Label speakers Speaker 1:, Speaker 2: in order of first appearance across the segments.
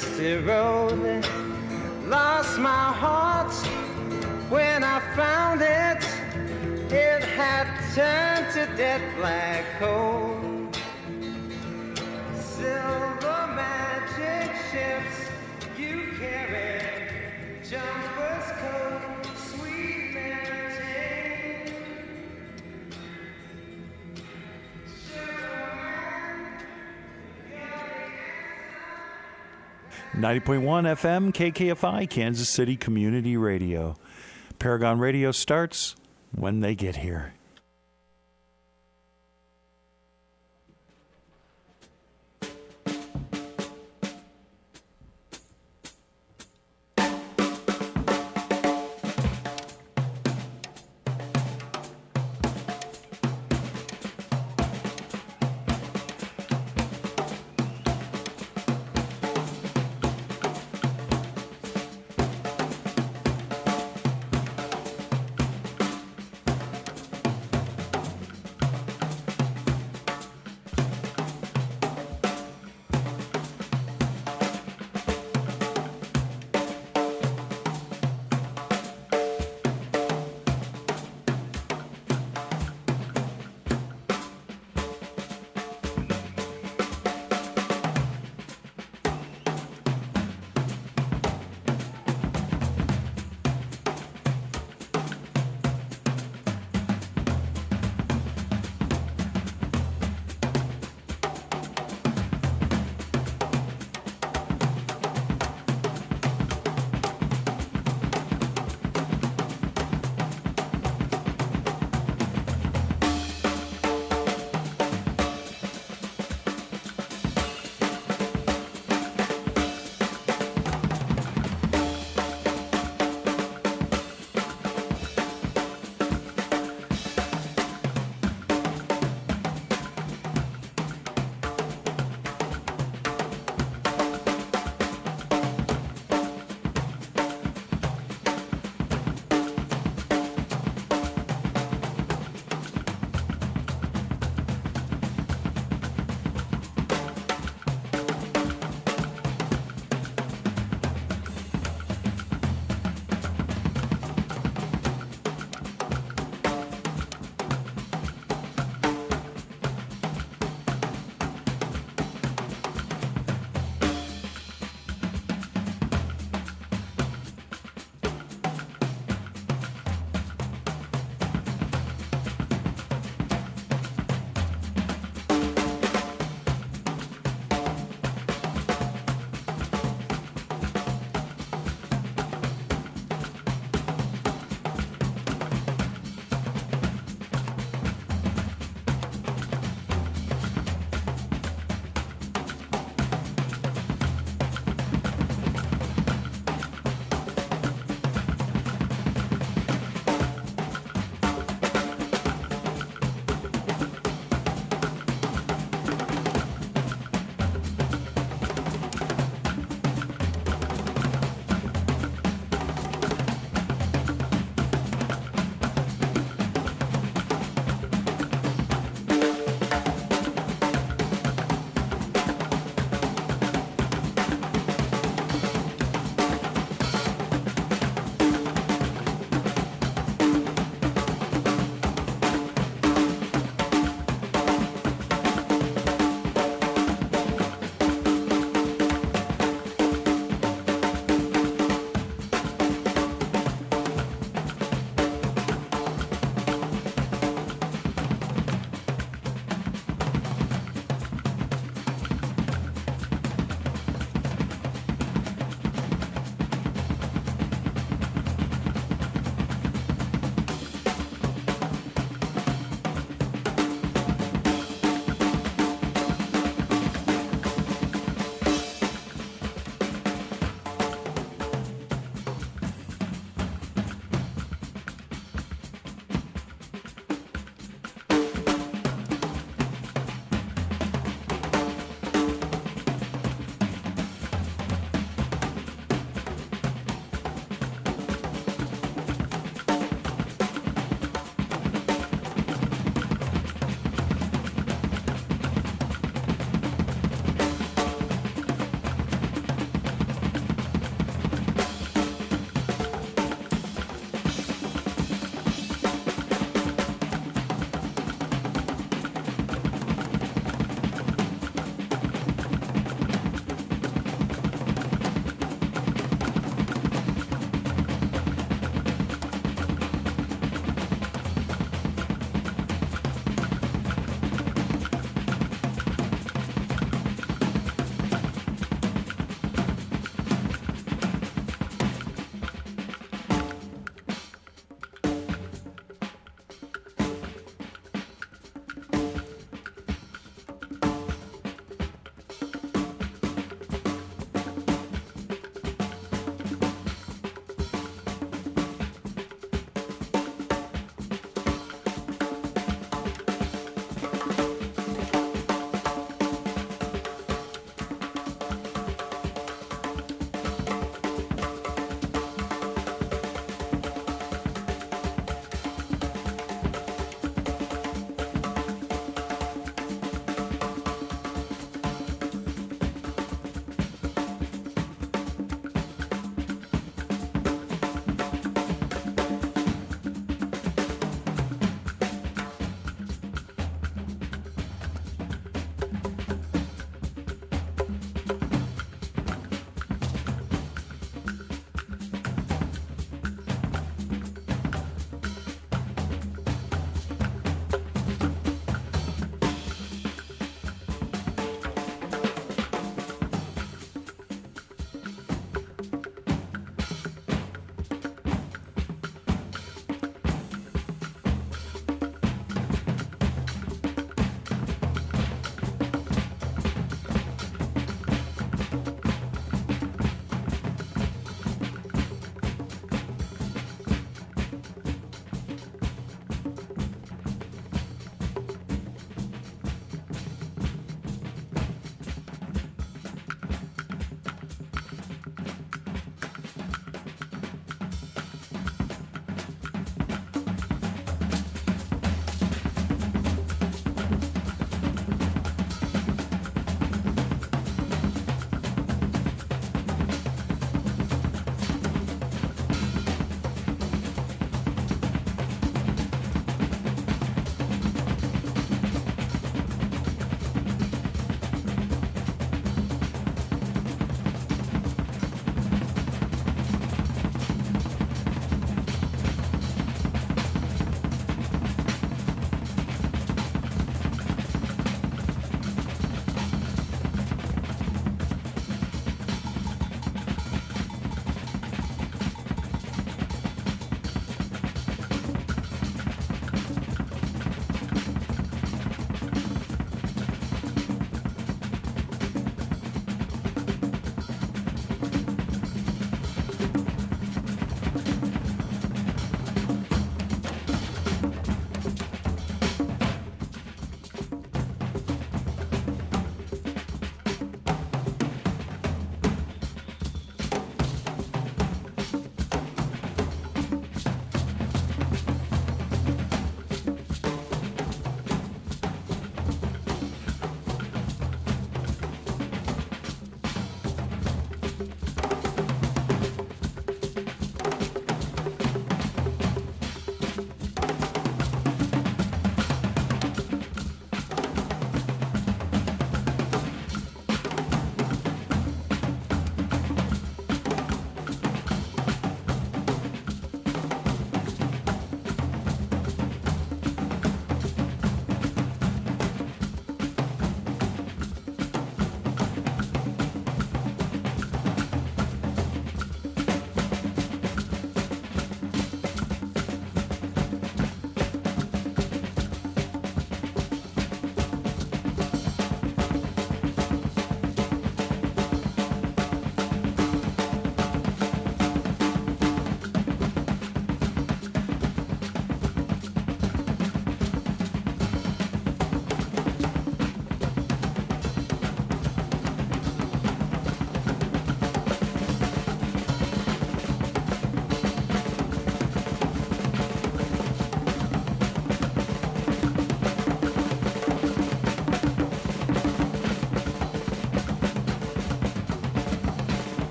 Speaker 1: dusty road. Lost my heart when I found it. It had turned to dead black coal. Silver magic ships you carry, jumper's coat, sweet Mary Jane.
Speaker 2: 90.1 FM, KKFI, Kansas City Community Radio. Paragon Radio starts when they get here.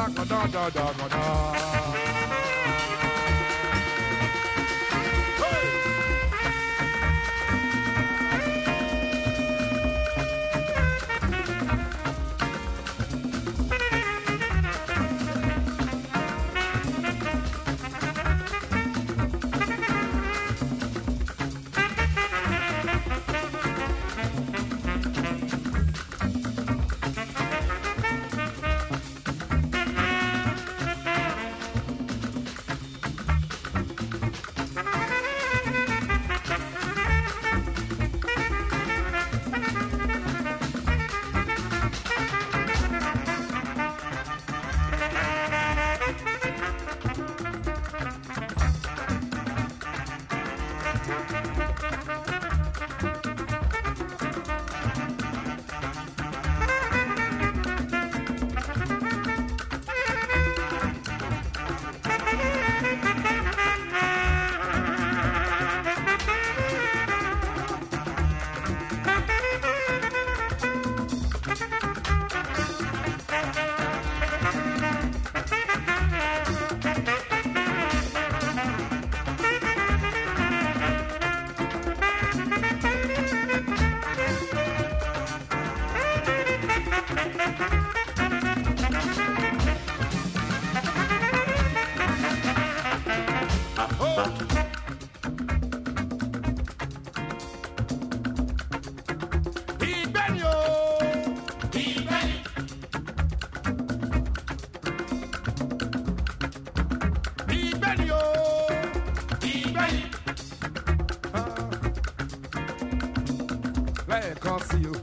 Speaker 3: lẹ́ẹ̀kan sí o.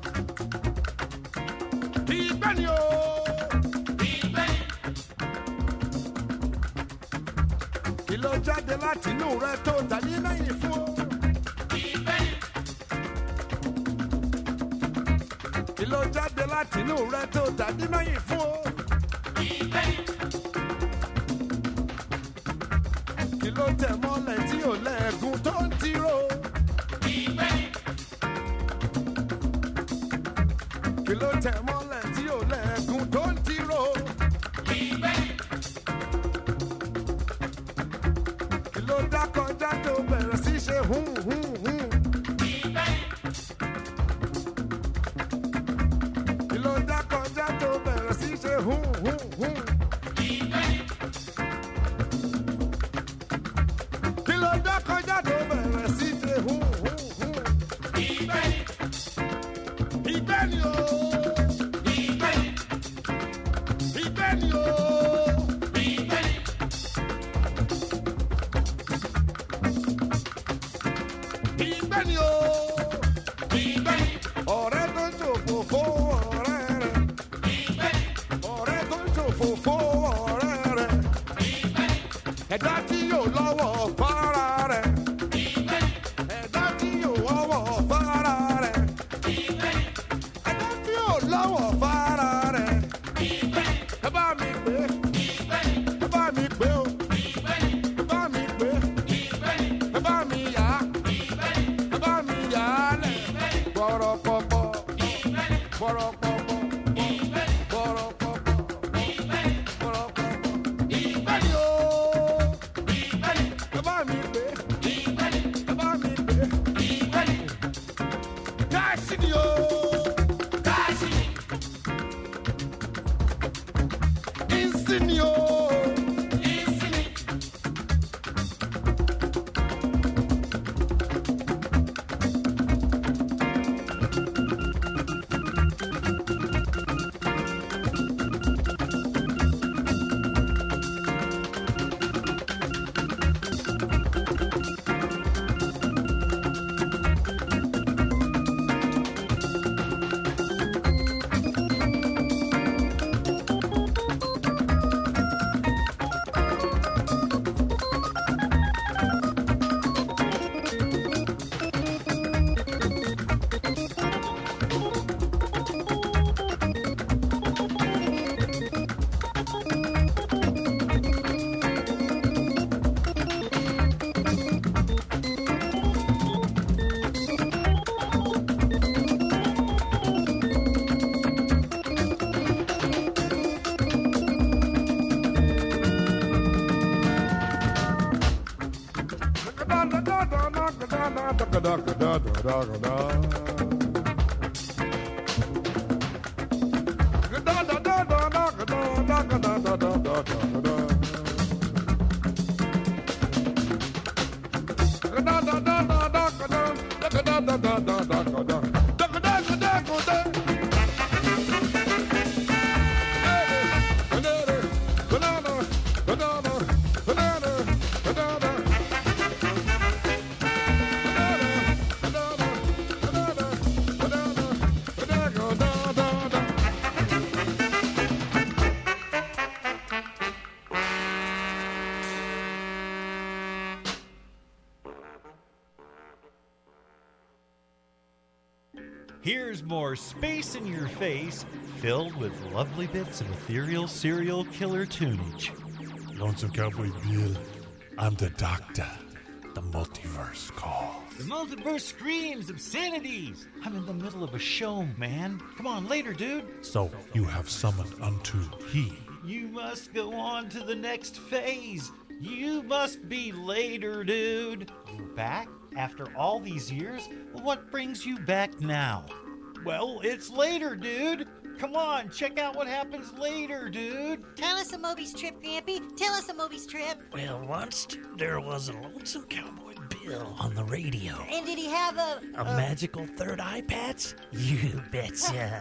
Speaker 3: Ìgbẹ́ni o. Ìgbẹ́ni. Kí ló jáde láti inú rẹ tó tàbí lẹ́yìn fún o. Ìgbẹ́ni. Kí ló jáde láti inú rẹ tó tàbí lẹ́yìn fún o. Ìgbẹ́ni. Kí ló tẹ̀ mọ́lẹ̀ tí ò lẹ́ẹ̀gùn tó ń tiro. Ìgbẹ́ni. Kí ló tẹ̀ mọ́lẹ̀ tí ò lẹ́ẹ̀gùn tó ń tiro. Ìgbẹ́ni. Kí ló dá kọjá tó bẹ̀rẹ̀ sí ṣe hùn hùn hùn. Ìgbẹ́ni. Kí ló dá kọjá tó bẹ̀rẹ̀ sí ṣe hùn hùn hùn. Ìgbẹ́ni. Kí ló dá kọjá tó bẹ̀rẹ̀ sí ṣe hùn hùn hùn. Ìgbẹ́ni. Ìgbẹ́ni o. Ìgbẹ́ni. Ìgbẹ́ni o. Ìgbẹ́ni. Ìgbẹ́ni o. Ìgbẹ́ni. Ọ̀rẹ́ tó ń ṣòfò fún ọ̀rẹ́ rẹ̀. Ìgbẹ́ni. Ọ̀rẹ́ tó ń ṣòfò fún ọ̀rẹ́ rẹ̀. Ìgbẹ́ni. Ẹ̀dá tí yóò lọ́wọ́ fara rẹ̀. Ìgbẹ́ni. Ẹ̀dá tí yóò wọ́wọ́ fara rẹ̀. Ìgbẹ́ni. Ẹ̀dá tí yóò lọ́wọ́ fara rẹ̀. Ìgbẹ́ni. Ẹ bá mi pè é. Ìgbẹ́ni. Ẹ bá mi pè ó. Ìgbẹ́ni. Ẹ bá mi pè é. Ìgbẹ́ni. Ẹ bá mi yá. Ìgbẹ́ni. Ẹ bá mi yá lẹ̀. Ìgbẹ́ni. Bọ̀rọ̀pọ̀pọ̀. Ìgbẹ́ni. Bọ̀rọ̀pọ̀pọ̀. Ìgbẹ́ni. Bọ̀rọ̀pọ̀pọ̀. Ìgbẹ́ni. Bọ̀rọ̀pọ̀pọ̀. Ìgbẹ́ni o. Ìgbẹ́ni. Ẹ bá mi pè é. Ìgbẹ́ni. Ẹ bá mi pè é. Ìgbẹ́ni. Káàsì ni o. Káàsì. Ìsìn ni o. Ìsìn ni.
Speaker 2: Here's more space in your face, filled with lovely bits of ethereal serial killer tunage.
Speaker 4: Lonesome Cowboy Bill, I'm the doctor. The multiverse calls.
Speaker 2: The multiverse screams obscenities. I'm in the middle of a show, man. Come on, later, dude.
Speaker 4: So you have summoned unto he.
Speaker 2: You must go on to the next phase. You must be later, dude. You're back after all these years? What brings you back now? Well, it's later, dude. Come on, check out what happens later, dude.
Speaker 5: Tell us a movie's trip, Grampy. Tell us a movie's trip.
Speaker 6: Well, once there was a lonesome cowboy Bill on the radio.
Speaker 5: And did he have a
Speaker 6: magical third eye patch? You betcha.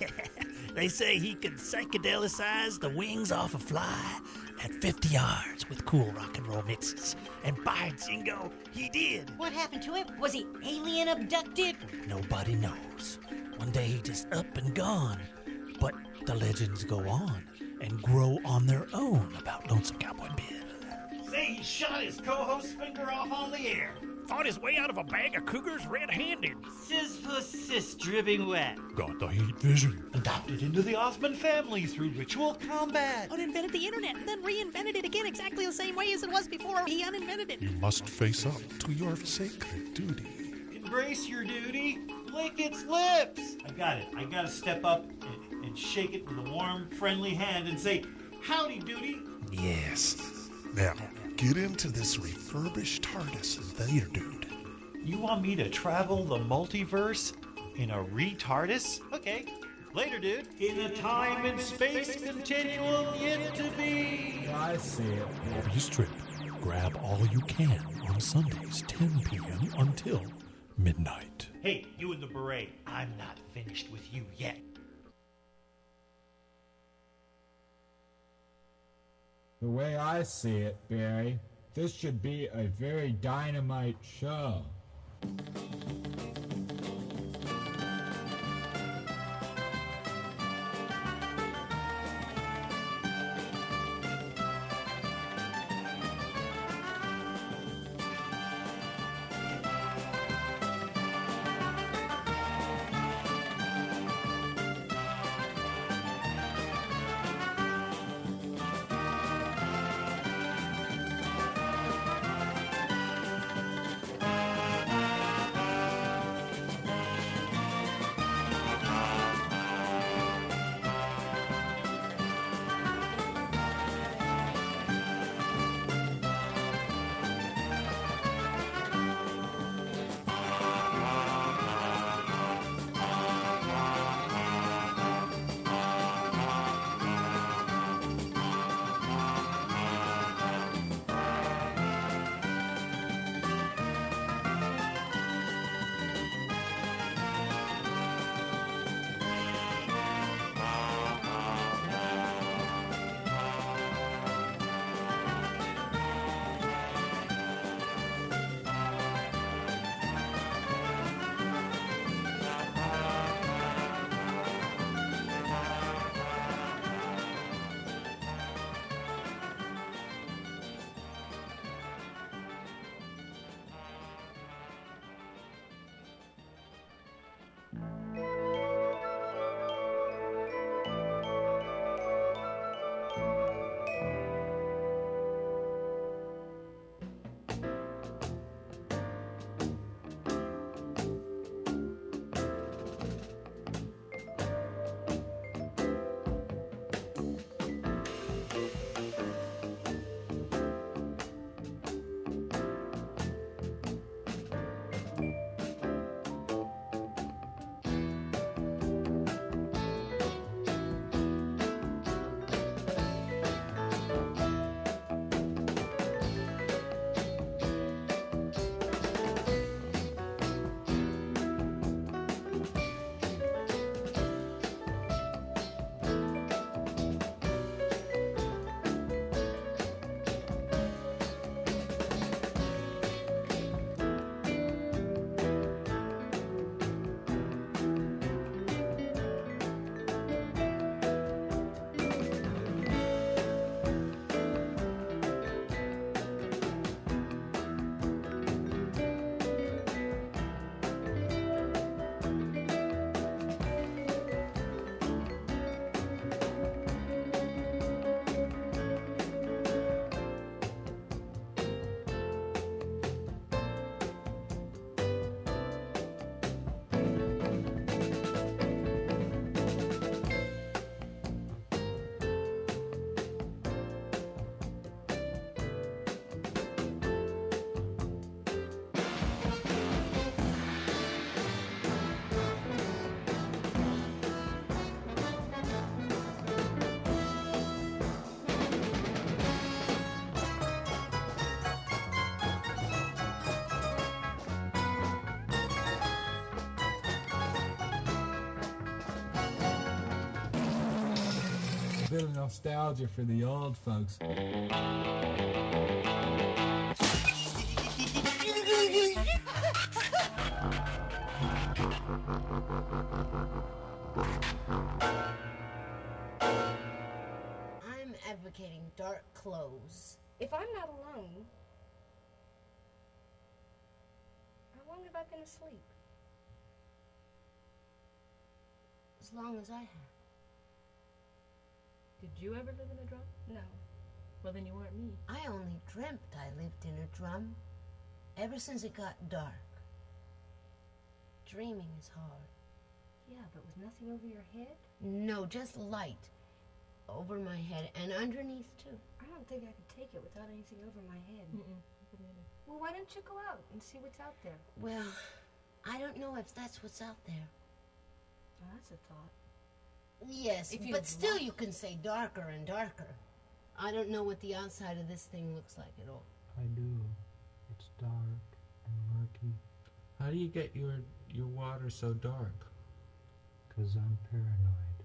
Speaker 6: They say he could psychedelicize the wings off a fly at 50 yards with cool rock and roll mixes. And by jingo, he did.
Speaker 5: What happened to him? Was he alien abducted?
Speaker 6: Nobody knows. One day he just up and gone. But the legends go on and grow on their own about Lonesome Cowboy Bill.
Speaker 2: Say he shot his co-host's finger off on the air.
Speaker 6: Fought his way out of a bag of cougars red-handed.
Speaker 2: Sisyphus dripping wet.
Speaker 4: Got the heat vision.
Speaker 2: Adopted into the Osmond family through ritual combat.
Speaker 7: Uninvented the internet and then reinvented it again exactly the same way as it was before he uninvented it.
Speaker 4: You must face up to your sacred duty.
Speaker 2: Embrace your duty. Lick its lips. I got it. I got to step up and shake it with a warm, friendly hand and say, howdy, duty.
Speaker 4: Yes. Now, get into this refurbished TARDIS later, dude.
Speaker 2: You want me to travel the multiverse in a retardis? Okay. Later, dude. In a time and space continuum yet to be.
Speaker 8: I see it.
Speaker 4: Morbius Trip. Grab all you can on Sundays, 10 p.m. until midnight.
Speaker 2: Hey, you in the beret. I'm not finished with you yet.
Speaker 8: The way I see it, Barry, this should be a very dynamite show. a bit of nostalgia for the old folks.
Speaker 9: I'm advocating dark clothes.
Speaker 10: If I'm not alone, how long have I been asleep?
Speaker 9: As long as I have.
Speaker 10: Did you ever live in a drum? No. Well, then you weren't me.
Speaker 9: I only dreamt I lived in a drum. Ever since it got dark. Dreaming is hard.
Speaker 10: Yeah, but with nothing over your head?
Speaker 9: No, just light. Over my head and underneath, too.
Speaker 10: I don't think I could take it without anything over my head. Well, why don't you go out and see what's out there?
Speaker 9: Well, I don't know if that's what's out there.
Speaker 10: Well, that's a thought.
Speaker 9: Yes,
Speaker 10: If you
Speaker 9: but still
Speaker 10: want-
Speaker 9: you can say darker and darker. I don't know what the outside of this thing looks like at all.
Speaker 11: I do. It's dark and murky.
Speaker 12: How do you get your water so dark?
Speaker 11: 'Cause I'm paranoid.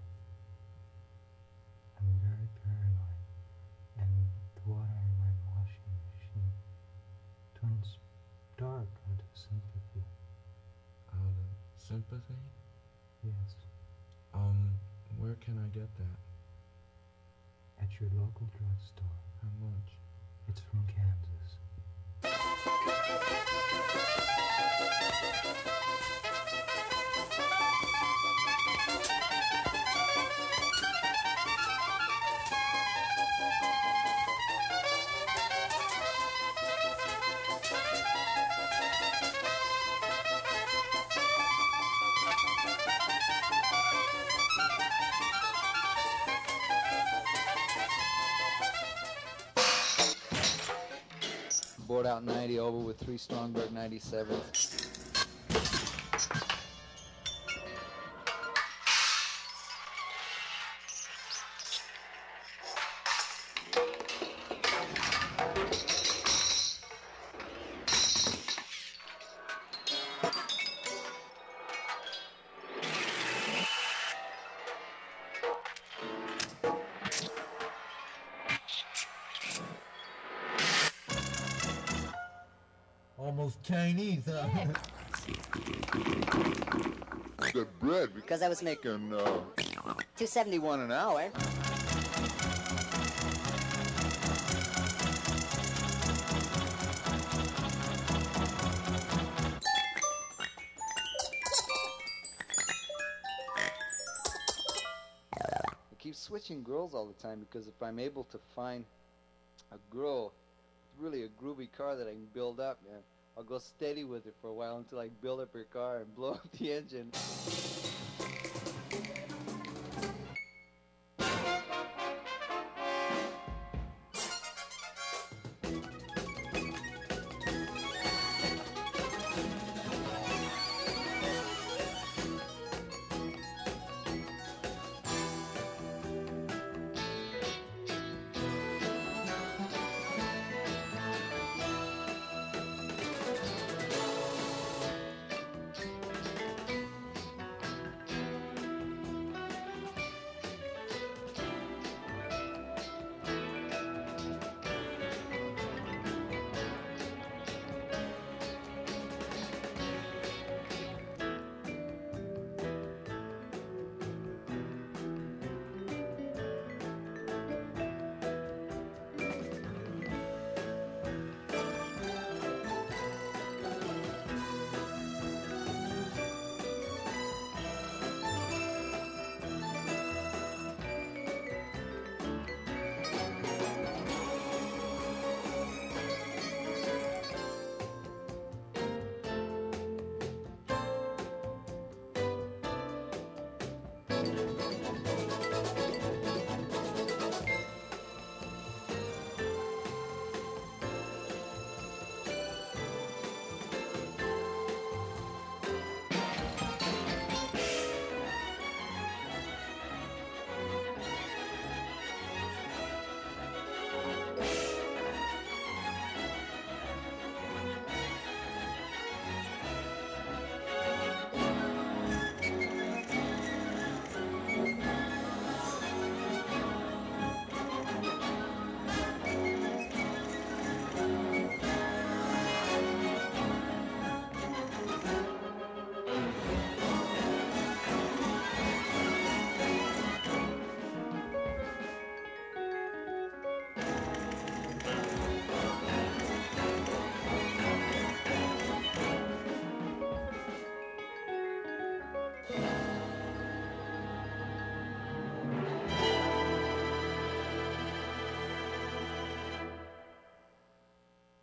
Speaker 11: I'm very paranoid. And the water in my washing machine turns dark out of sympathy.
Speaker 12: Out of sympathy?
Speaker 11: Yes.
Speaker 12: Where can I get that?
Speaker 11: At your local drugstore.
Speaker 12: How much?
Speaker 11: It's from Kansas.
Speaker 13: Bored out 90 over with 3 Strongberg 97.
Speaker 8: Almost Chinese, huh?
Speaker 14: Good bread. Because I was making $2.71 an hour.
Speaker 13: I keep switching girls all the time because if I'm able to find a girl with really a groovy car that I can build up, man, I'll go steady with it for a while until I build up her car and blow up the engine.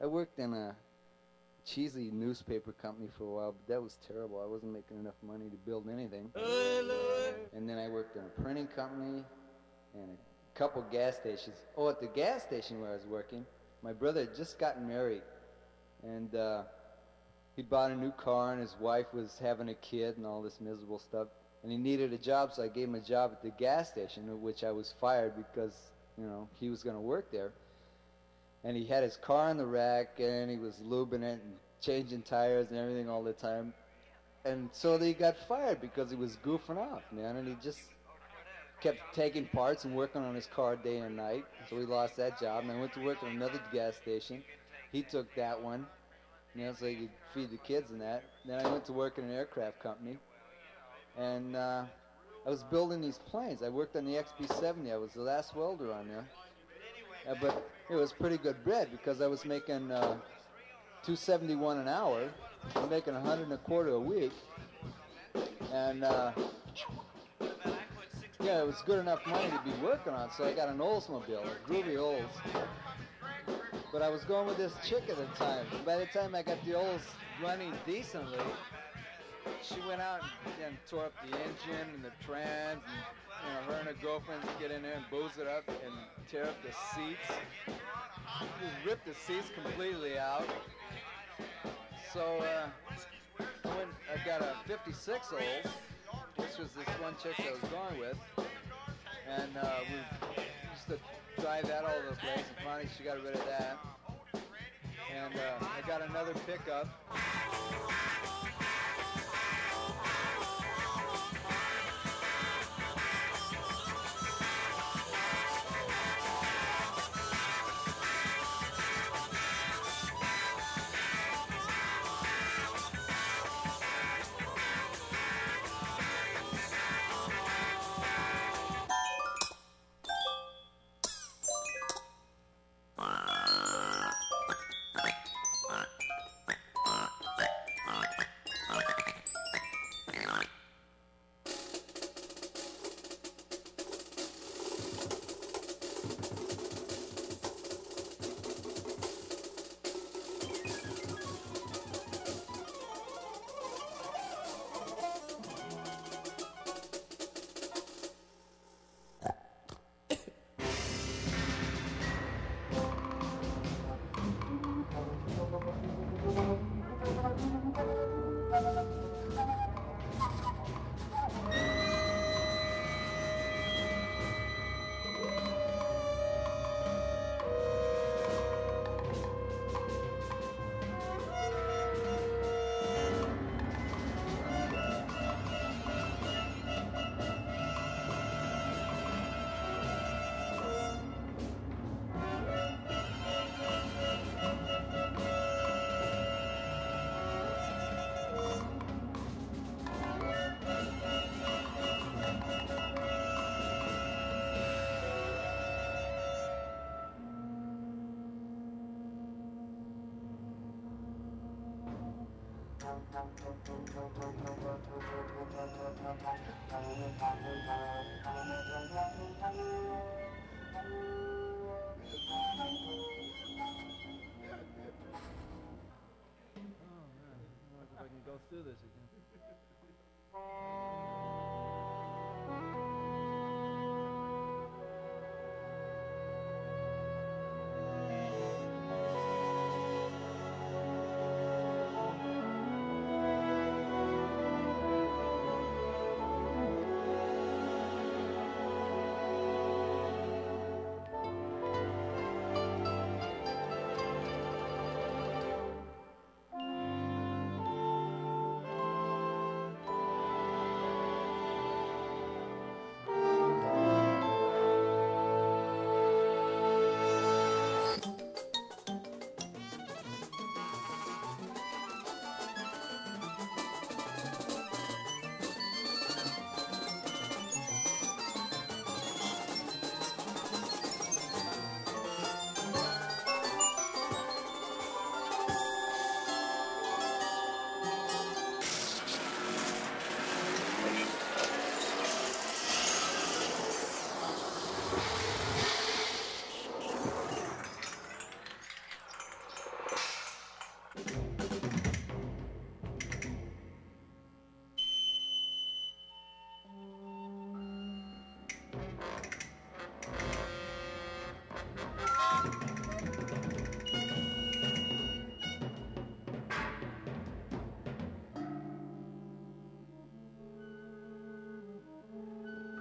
Speaker 13: I worked in a cheesy newspaper company for a while, but that was terrible. I wasn't making enough money to build anything. And then I worked in a printing company and a couple gas stations. Oh, at the gas station where I was working, my brother had just gotten married, and he bought a new car, and his wife was having a kid and all this miserable stuff, and he needed a job, so I gave him a job at the gas station, of which I was fired because, you know, he was going to work there. And he had his car on the rack, and he was lubing it and changing tires and everything all the time. And so he got fired because he was goofing off, man, and he just kept taking parts and working on his car day and night. So he lost that job, and I went to work at another gas station. He took that one, you know, so he could feed the kids and that. Then I went to work in an aircraft company, and I was building these planes. I worked on the XB-70. I was the last welder on there. But it was pretty good bread because I was making $2.71 an hour. I was making $125 a week, and yeah, it was good enough money to be working on. So I got an Oldsmobile, a groovy Olds. But I was going with this chick at the time. By the time I got the Olds running decently, she went out and tore up the engine and the trans, and you know, her and her girlfriends would get in there and booze it up and tear up the seats. Just rip the seats completely out. So I got a 56 Olds, which was this one chick I was going with, and we used to drive that all over the place, and finally she got rid of that. And I got another pickup. I can go through this again.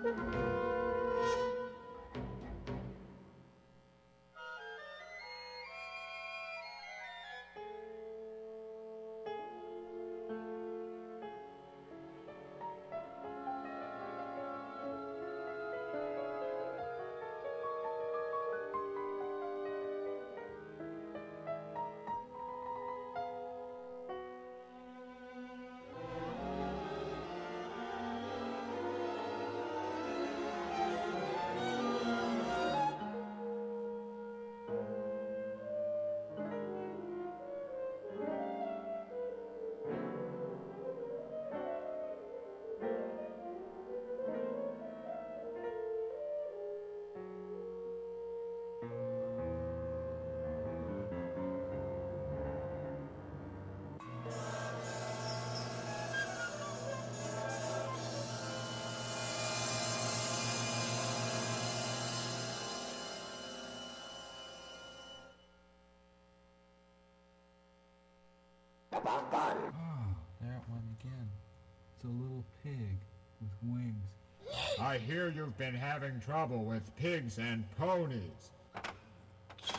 Speaker 11: Oh, there it went again. It's a little pig with wings.
Speaker 8: I hear you've been having trouble with pigs and ponies.
Speaker 15: Just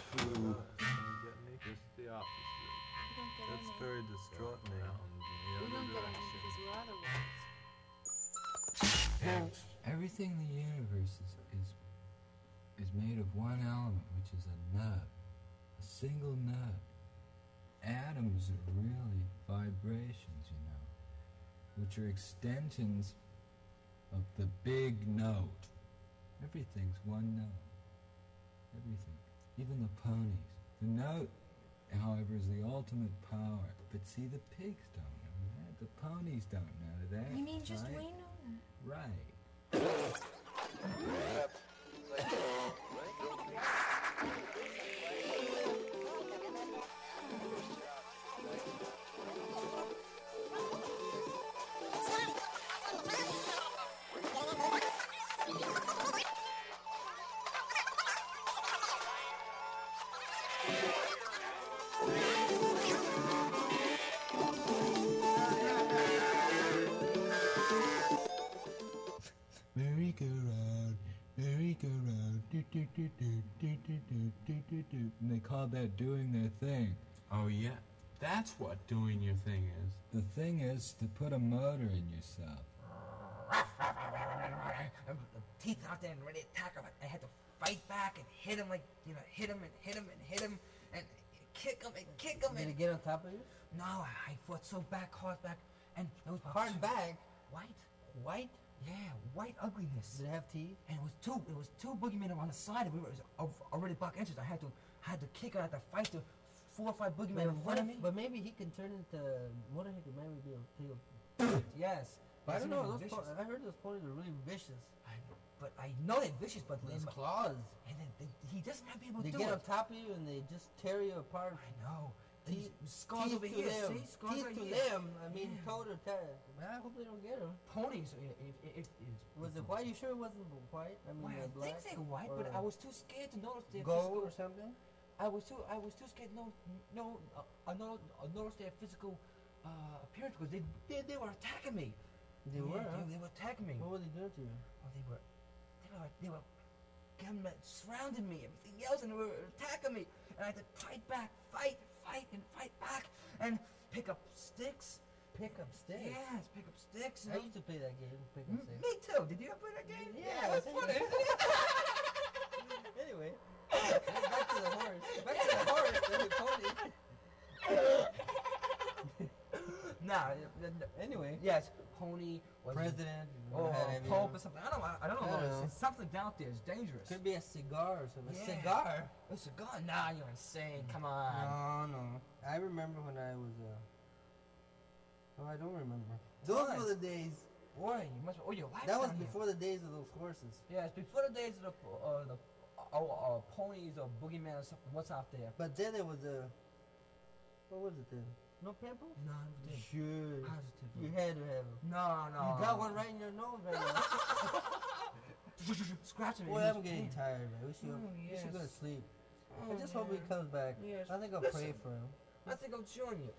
Speaker 15: the opposite. That's very distraught now.
Speaker 9: We don't get any because we're otherwise.
Speaker 11: Well, everything in the universe is made of one element, which is a nut. A single nut. Atoms are really vibrations, you know, which are extensions of the big note. Everything's one note. Everything. Even the ponies. The note, however, is the ultimate power. But see, the pigs don't know that. The ponies don't know that.
Speaker 10: You mean just
Speaker 11: right?
Speaker 10: we know that?
Speaker 11: Right. Merry-go-round, merry-go-round, do-do-do-do-do-do-do-do-do-do. And they call that doing their thing.
Speaker 12: Oh, yeah. That's what doing your thing is.
Speaker 11: The thing is to put a motor in yourself.
Speaker 16: The teeth out there and ready to attack him. I had to fight back and hit him like, you know, hit him and kick him and kick him.
Speaker 17: Did he get on top of you?
Speaker 16: No, I fought so back, hard back, and it was
Speaker 17: Hard back?
Speaker 16: White? Yeah, white ugliness.
Speaker 17: Did it have teeth?
Speaker 16: And it was two boogeymen on the side, and we were already back inches. I had to kick her, I had to fight the 4 or 5 boogeymen in front of me.
Speaker 17: But maybe he can turn into what he could maybe be able to.
Speaker 16: Yes.
Speaker 17: But I don't know.
Speaker 16: Vicious.
Speaker 17: I heard those ponies are really vicious.
Speaker 16: But I know they're vicious, but
Speaker 17: Those claws.
Speaker 16: And then he doesn't have to be able to
Speaker 17: They
Speaker 16: do
Speaker 17: get
Speaker 16: it.
Speaker 17: on top of you and they just tear you apart.
Speaker 16: I know.
Speaker 17: Teeth,
Speaker 16: Scars
Speaker 17: teeth
Speaker 16: over
Speaker 17: to
Speaker 16: here,
Speaker 17: them.
Speaker 16: see? Scars
Speaker 17: Teeth
Speaker 16: right
Speaker 17: to
Speaker 16: here.
Speaker 17: them. I mean, toe to toe. I hope they don't get them.
Speaker 16: Ponies.
Speaker 17: Was it white? You sure it wasn't white? I mean,
Speaker 16: I
Speaker 17: black.
Speaker 16: think they were white, but I was too scared to notice their
Speaker 17: gold
Speaker 16: physical.
Speaker 17: or something.
Speaker 16: I was too scared to notice their physical appearance because they were attacking me.
Speaker 17: They were. Huh?
Speaker 16: They were attacking me.
Speaker 17: What were they doing to you?
Speaker 16: Oh, they were surrounding me, everything else, and they were attacking me. And I had to fight back, fight back, and pick up sticks.
Speaker 17: Pick up sticks?
Speaker 16: Yes, pick up sticks.
Speaker 17: I used to play that game, pick up sticks.
Speaker 16: Me too. Did you ever play that game?
Speaker 17: Yeah,
Speaker 16: it was funny.
Speaker 17: Anyway, back to the horse. Back to the horse and the pony.
Speaker 16: Nah.
Speaker 17: Anyway.
Speaker 16: Yes, pony.
Speaker 17: President.
Speaker 16: Or Pope or something. I don't know. It's something down there. It's dangerous.
Speaker 17: Could be a cigar or something.
Speaker 16: Yeah.
Speaker 17: A cigar?
Speaker 16: A cigar? Nah, you're insane. Come on.
Speaker 17: No. I remember when I was, Oh, I don't remember. Those were the days.
Speaker 16: Boy, you must. Oh, your life.
Speaker 17: That was before the days of those horses.
Speaker 16: Yeah, it's before the days of the ponies or boogeyman or something. What's out there?
Speaker 17: But then there was a. What was it then? No pimples?
Speaker 16: No,
Speaker 17: You should.
Speaker 16: Positive.
Speaker 17: You had to have them.
Speaker 16: No.
Speaker 17: You got one right in your nose right now.
Speaker 16: Scratching me.
Speaker 17: Boy, I'm getting tired, man. We should go to sleep. I just hope he comes back.
Speaker 16: Yes.
Speaker 17: I think I'll pray for him.
Speaker 16: I think I'll join you.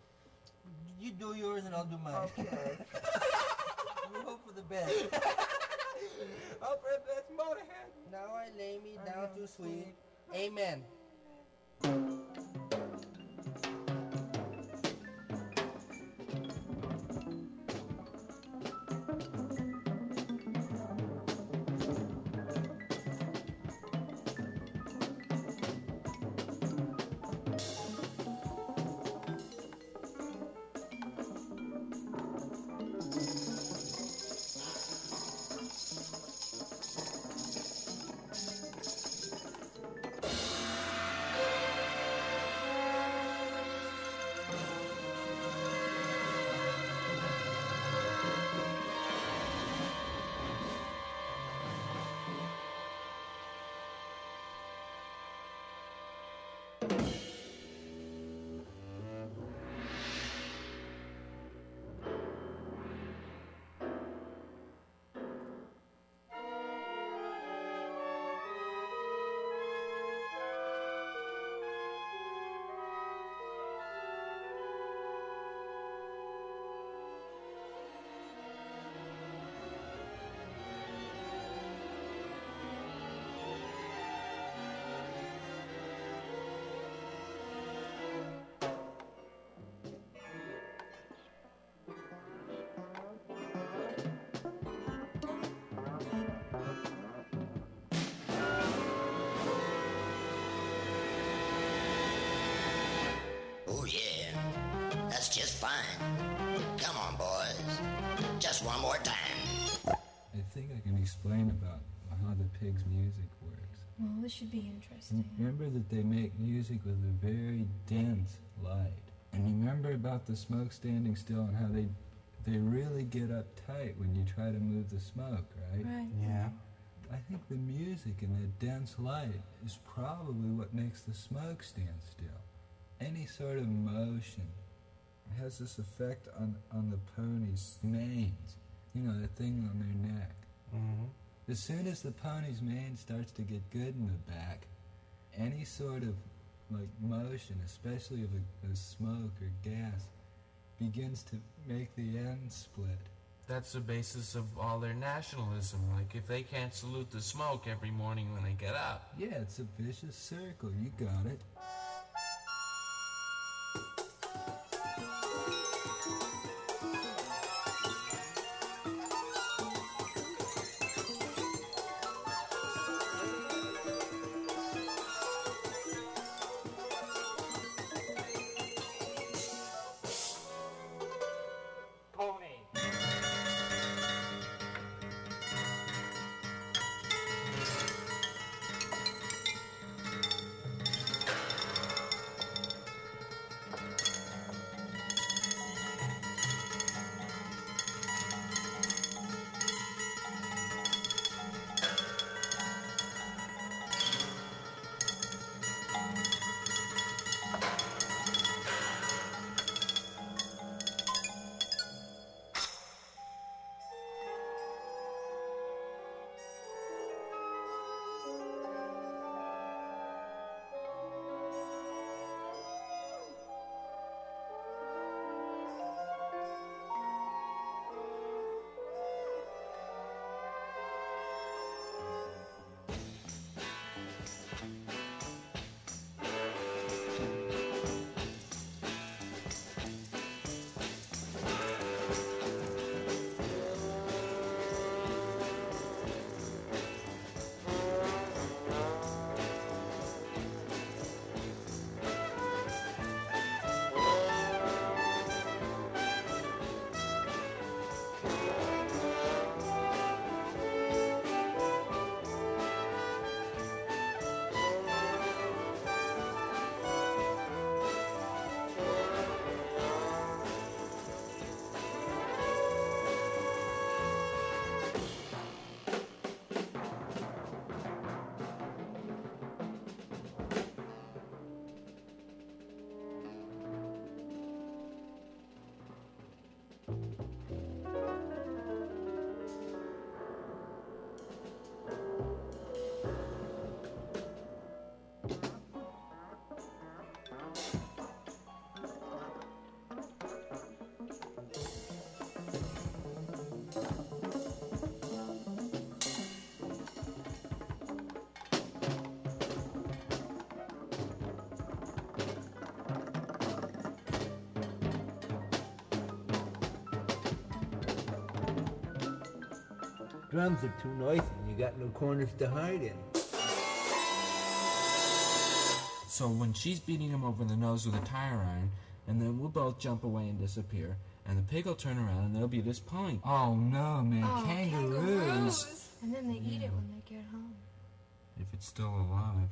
Speaker 17: You do yours and I'll do mine.
Speaker 16: Okay.
Speaker 17: We hope for the best.
Speaker 16: I'll pray bless Motorhead.
Speaker 17: Now I lay me down to sleep. Amen.
Speaker 18: Oh, yeah. That's just fine. Come on, boys. Just one more time.
Speaker 11: I think I can explain about how the Pigs' music works.
Speaker 10: Well, this should be interesting.
Speaker 11: Remember that they make music with a very dense light. And remember about the smoke standing still and how they really get uptight when you try to move the smoke, right?
Speaker 10: Right.
Speaker 11: Yeah. I think the music and the dense light is probably what makes the smoke stand still. Any sort of motion has this effect on the pony's manes. You know, the thing on their neck.
Speaker 17: Mm-hmm.
Speaker 11: As soon as the pony's mane starts to get good in the back, any sort of like motion, especially of a smoke or gas, begins to make the end split.
Speaker 12: That's the basis of all their nationalism. Like, if they can't salute the smoke every morning when they get up.
Speaker 11: Yeah, it's a vicious circle. You got it.
Speaker 17: drums are too noisy and you got no corners to hide in.
Speaker 12: So when she's beating him over the nose with a tire iron, and then we'll both jump away and disappear, and the pig will turn around and there'll be this pony.
Speaker 11: Oh no, man,
Speaker 10: Oh,
Speaker 11: kangaroos.
Speaker 10: And then they eat it when they get home.
Speaker 12: If it's still alive.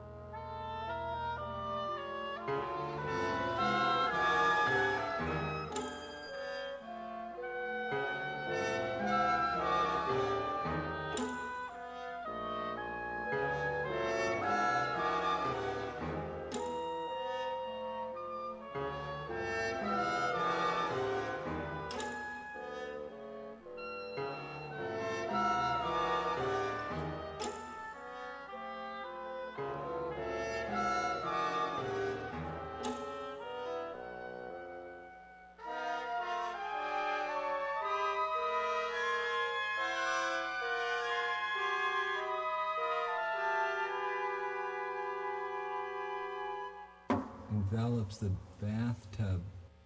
Speaker 11: Envelops the bathtub.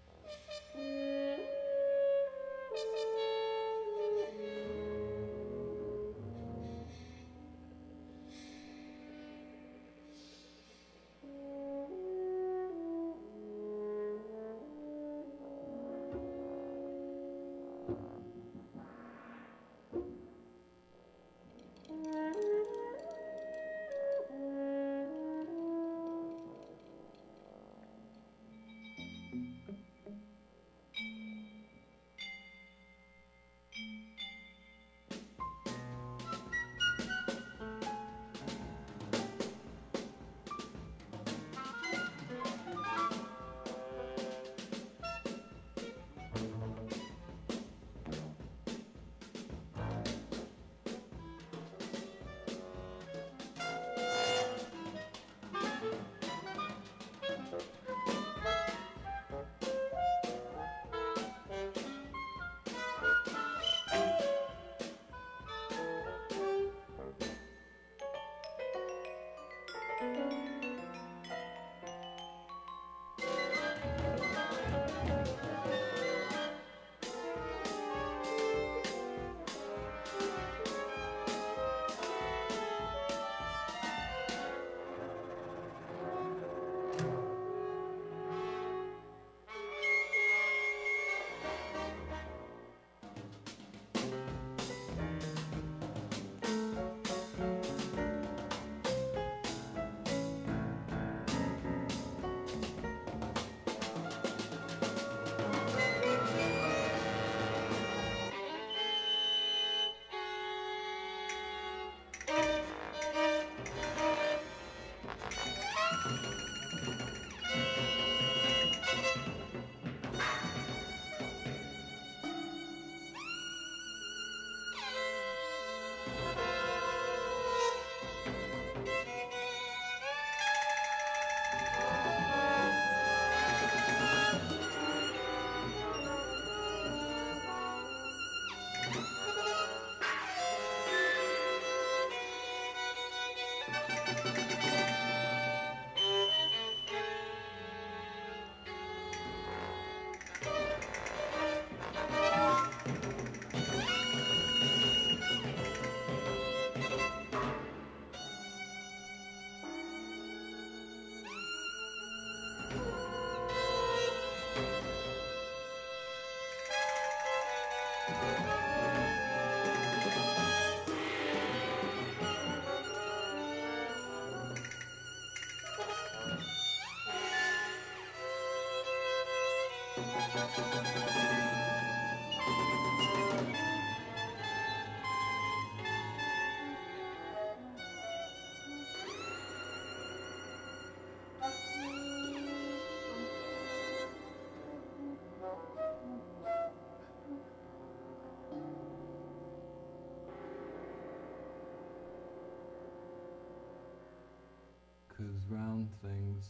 Speaker 11: Because round things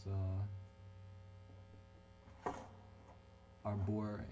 Speaker 11: are boring.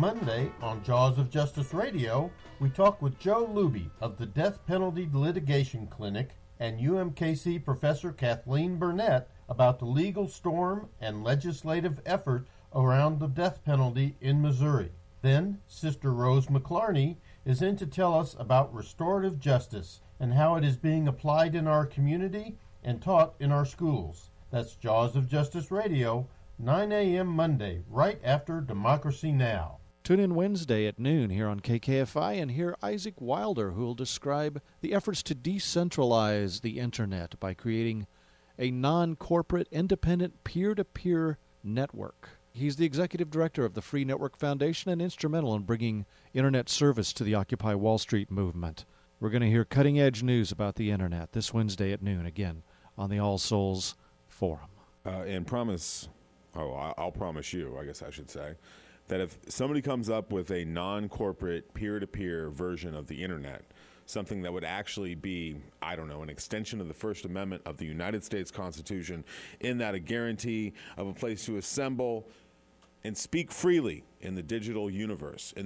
Speaker 19: Monday on Jaws of Justice Radio, we talk with Joe Luby of the Death Penalty Litigation Clinic and UMKC Professor Kathleen Burnett about the legal storm and legislative effort around the death penalty in Missouri. Then, Sister Rose McClarney is in to tell us about restorative justice and how it is being applied in our community and taught in our schools. That's Jaws of Justice Radio, 9 a.m. Monday, right after Democracy Now!
Speaker 20: Tune in Wednesday at noon here on KKFI and hear Isaac Wilder, who will describe the efforts to decentralize the Internet by creating a non-corporate, independent, peer-to-peer network. He's the executive director of the Free Network Foundation and instrumental in bringing Internet service to the Occupy Wall Street movement. We're going to hear cutting-edge news about the Internet this Wednesday at noon, again, on the All Souls Forum.
Speaker 21: I'll promise you, I guess I should say, that if somebody comes up with a non-corporate, peer-to-peer version of the Internet, something that would actually be, I don't know, an extension of the First Amendment of the United States Constitution, in that a guarantee of a place to assemble and speak freely in the digital universe,